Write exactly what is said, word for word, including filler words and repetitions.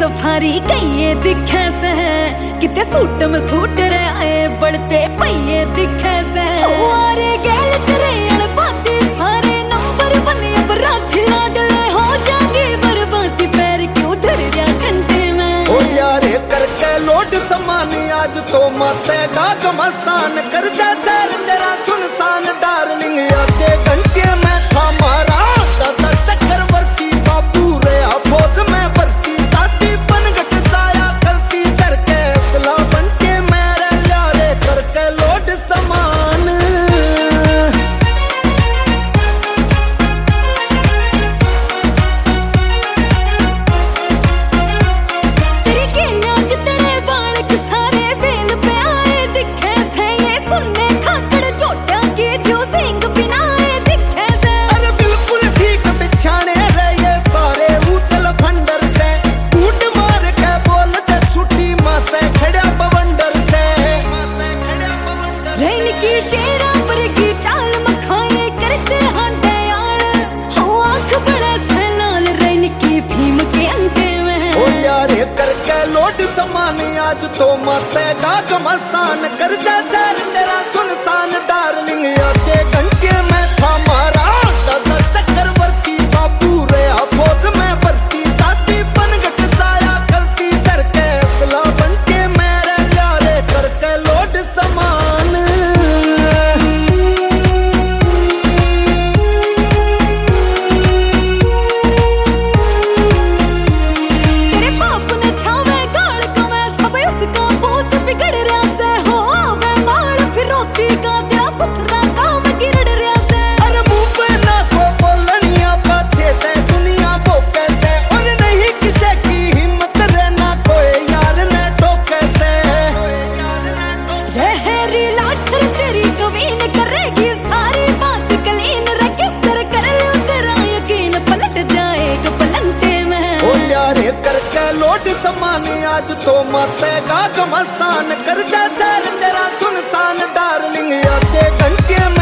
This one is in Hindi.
सफारी कईए दिखे से किते सूट में सूट रे आए बढ़ते पईए दिखे से वारे गैल करे अड़ बाती सारे नंबर बने अब रात लाडले हो जाएंगे बर्बादी पैर क्यों धर जा घंटे में ओ यारे करके लोड समानी आज तो माथे गाग मसान कर जा सर तेरा सुनसान डार्लिंग आते घंटे में था मारा दादा चक्रवर्ती बाबू रे अफोज में भर्ती ताती पनगट जाया गलती करके असला बनके मेरे यारे करके लोड समान तेरी केलियां जितने बालक सारे बेल पे आए दिखे से ये सुनने खाकड़ छोटा के जो सिंग बिनाए दिखे से अरे बिल्कुल ठीक बिछाने रे ये सारे उतल भंडर से कूट मार के बोलते छुट्टी माथे खड़ा बवंडर से माथे खड़ा बवंडर रैन की शेरा पर की चाल मखाए करते हांडे यार हो आंख बड़ा सलाल रैन की भीम के अंटे में ओ यारे करके लोड समान आज तो माथे गाग मसान कर जा सर तेरा सुनसान डार्लिंग आते घंटे में था मारा दादा चक्रवर्ती बाबू रे अफोज में भर्ती ताती पनगट जाया गलती करके असला बनके मेरे यारे करके लोड समान तेरे बाप ने ठावे गाल कवे सब उसका भूत बिगड़ रहा से हो आवे बाल फिरोती का तेरा सुथरा काम गिरड़ रहा से अरे मुंह पे ना को बोलनिया पाछे ते दुनिया वो कैसे और नहीं किसे की हिम्मत रहना कोई यार ने टोके से यार ने टोके रहरी लाठर तेरी कवीन करेगी सारी बात कलीन रख कर कर लो तेरा यकीन पलट जाएगा पलंटे में ओ यारे करके लोड समान आज तो माथे गाग मसान कर जा सर तेरा सुनसान डार्लिंग आते घंटे में